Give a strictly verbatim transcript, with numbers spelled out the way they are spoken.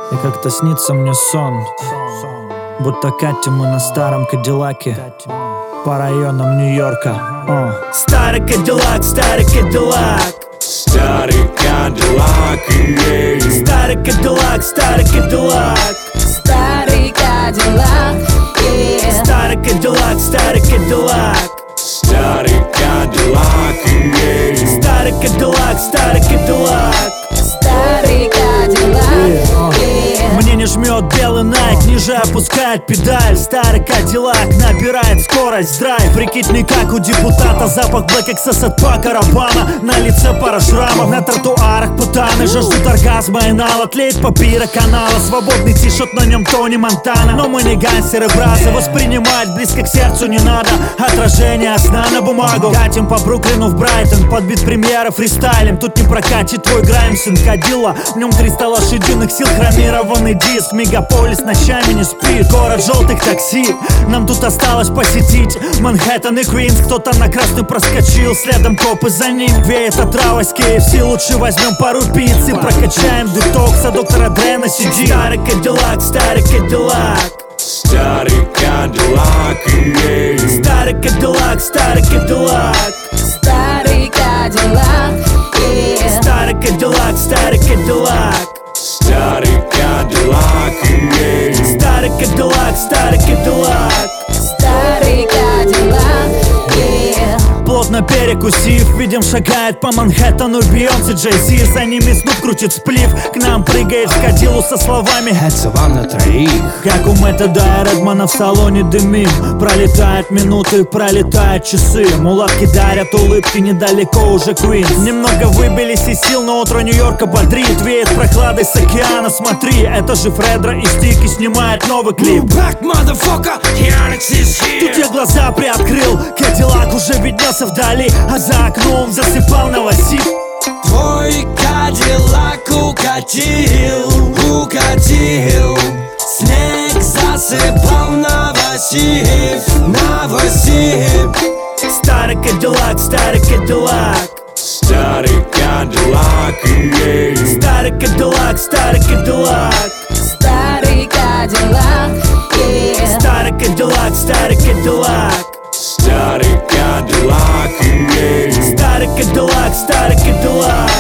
И как-то снится мне сон, будто катим мы на старом Кадиллаке по районам Нью-Йорка. О. Старый Кадиллак, старый Кадиллак, Старый Кадиллак, ей. старый Кадиллак, старый Кадиллак, Старый Кадиллак, yeah. старый Кадиллак, старый Кадиллак, Старый Кадиллак, ей. старый Кадиллак, старый Кадиллак. Старый Кадиллак, yeah. Мне не жмет белый найк, ниже опускает педаль. Старый Кадиллак набирает скорость, драйв. Прикинь, не как у депутата, запах Black Excess от Пака Рабана. На лице пара шрамов, на тротуарах путаны жаждут оргазма и нала, тлеет папира канала. Свободный тишот, на нем Тони Монтана. Но мы не гангстеры, бразы, воспринимать близко к сердцу не надо. Отражение сна на бумагу. Катим по Бруклину в Брайтон, подбит премьера фристайлем. Тут не прокатит твой грайм, сын Кадилла. В нем триста лошадиных сил, хромированный диск. Мегаполис ночами не спит, город желтых такси. Нам тут осталось посетить Манхэттен и Квинс. Кто-то на красный проскочил, следом копы за ним. Веет отравой с кей эф си, лучше возьмем пару пиццы. Прокачаем детокс, а доктора Дре на сиди. Старый Кадиллак, старый Кадиллак, Старый Кадиллак, ей. старый Кадиллак, старый Кадиллак, Старый Кадиллак, yeah. старый Кадиллак, старый Кадиллак, Старый Кадиллак, ей. старый Кадиллак, старый Кадиллак. Старый Кадиллак, yeah. Плотно перекусив, видим, шагает по Манхэттену Бейонсе, Джей Зи. За ними Снуп крутит сплив, к нам прыгает в Кадиллу со словами: Это вам на троих. как у Метода и Редмана в салоне дымим. Пролетают минуты, пролетают часы. Мулатки дарят улыбки, недалеко уже Квинс. Немного выбились из сил, но утро Нью-Йорка бодрит. Веет прохладой с океана, смотри, это же Фредро и Стики снимает новый клип. Back, motherfucker, Яникс is here. Тут я глаза приоткрыл, Кадиллак уже виднелся вдали, а за окном засыпал новосиб. Твой Кадиллак укатил, укатил. Снег засыпал новосиб, новосиб. Старый Кадиллак, старый Кадиллак, Старый Кадиллак, ей. старый Кадиллак, старый Кадиллак, Старый Кадиллак, yeah. старый Кадиллак, старый Кадиллак, Старый Кадиллак, ей. старый Кадиллак, старый Кадиллак.